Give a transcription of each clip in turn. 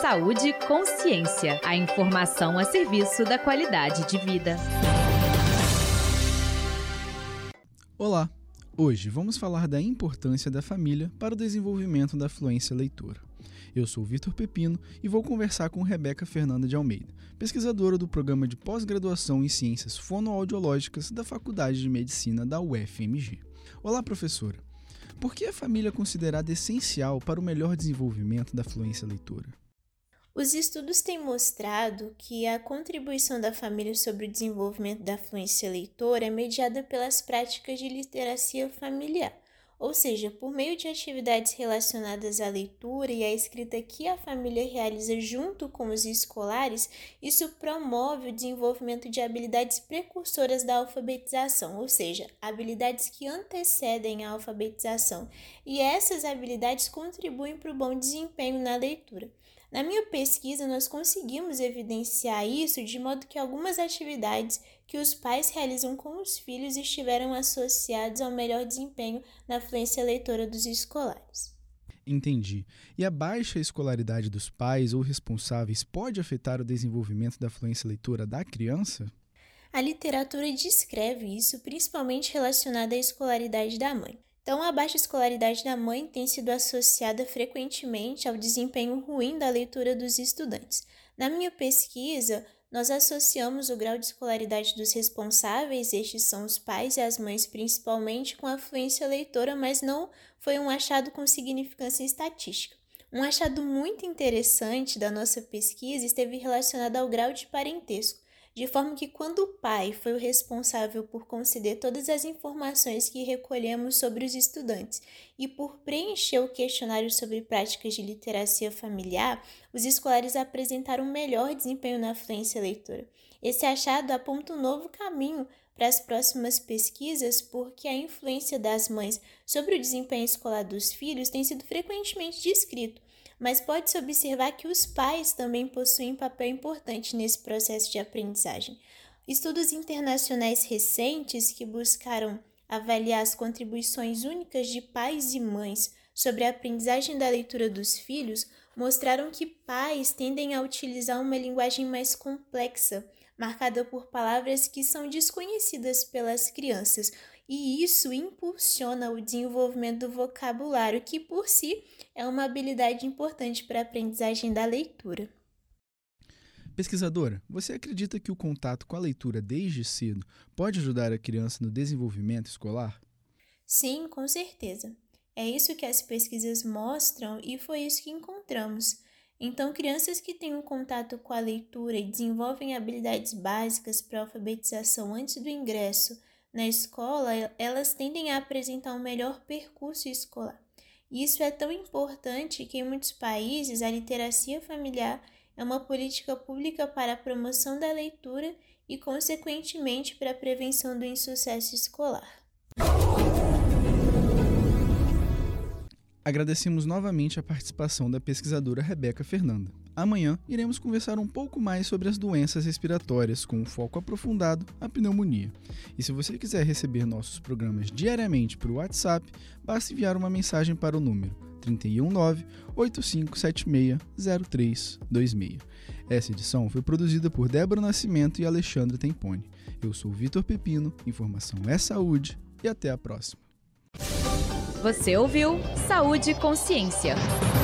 Saúde e Consciência. A informação a serviço da qualidade de vida. Olá! Hoje vamos falar da importância da família para o desenvolvimento da fluência leitora. Eu sou Vitor Pepino e vou conversar com Rebeca Fernanda de Almeida, pesquisadora do Programa de Pós-Graduação em Ciências Fonoaudiológicas da Faculdade de Medicina da UFMG. Olá, professora! Por que a família é considerada essencial para o melhor desenvolvimento da fluência leitora? Os estudos têm mostrado que a contribuição da família sobre o desenvolvimento da fluência leitora é mediada pelas práticas de literacia familiar, ou seja, por meio de atividades relacionadas à leitura e à escrita que a família realiza junto com os escolares, isso promove o desenvolvimento de habilidades precursoras da alfabetização, ou seja, habilidades que antecedem a alfabetização, e essas habilidades contribuem para o bom desempenho na leitura. Na minha pesquisa, nós conseguimos evidenciar isso de modo que algumas atividades que os pais realizam com os filhos estiveram associadas ao melhor desempenho na fluência leitora dos escolares. Entendi. E a baixa escolaridade dos pais ou responsáveis pode afetar o desenvolvimento da fluência leitora da criança? A literatura descreve isso, principalmente relacionada à escolaridade da mãe. Então, a baixa escolaridade da mãe tem sido associada frequentemente ao desempenho ruim da leitura dos estudantes. Na minha pesquisa, nós associamos o grau de escolaridade dos responsáveis, estes são os pais e as mães principalmente, com a fluência leitora, mas não foi um achado com significância estatística. Um achado muito interessante da nossa pesquisa esteve relacionado ao grau de parentesco, de forma que quando o pai foi o responsável por conceder todas as informações que recolhemos sobre os estudantes e por preencher o questionário sobre práticas de literacia familiar, os escolares apresentaram melhor desempenho na fluência leitora. Esse achado aponta um novo caminho para as próximas pesquisas, porque a influência das mães sobre o desempenho escolar dos filhos tem sido frequentemente descrito, mas pode-se observar que os pais também possuem papel importante nesse processo de aprendizagem. Estudos internacionais recentes que buscaram avaliar as contribuições únicas de pais e mães sobre a aprendizagem da leitura dos filhos mostraram que pais tendem a utilizar uma linguagem mais complexa, marcada por palavras que são desconhecidas pelas crianças, e isso impulsiona o desenvolvimento do vocabulário, que por si é uma habilidade importante para a aprendizagem da leitura. Pesquisadora, você acredita que o contato com a leitura desde cedo pode ajudar a criança no desenvolvimento escolar? Sim, com certeza. É isso que as pesquisas mostram e foi isso que encontramos. Então, crianças que têm um contato com a leitura e desenvolvem habilidades básicas para a alfabetização antes do ingresso na escola, elas tendem a apresentar um melhor percurso escolar. E isso é tão importante que em muitos países a literacia familiar é uma política pública para a promoção da leitura e, consequentemente, para a prevenção do insucesso escolar. Agradecemos novamente a participação da pesquisadora Rebeca Fernanda. Amanhã iremos conversar um pouco mais sobre as doenças respiratórias, com um foco aprofundado à pneumonia. E se você quiser receber nossos programas diariamente por WhatsApp, basta enviar uma mensagem para o número 319-8576-0326. Essa edição foi produzida por Débora Nascimento e Alexandre Temponi. Eu sou Vitor Pepino, informação é saúde e até a próxima. Você ouviu Saúde e Consciência,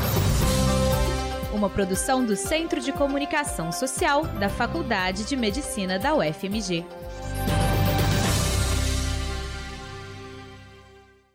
uma produção do Centro de Comunicação Social da Faculdade de Medicina da UFMG.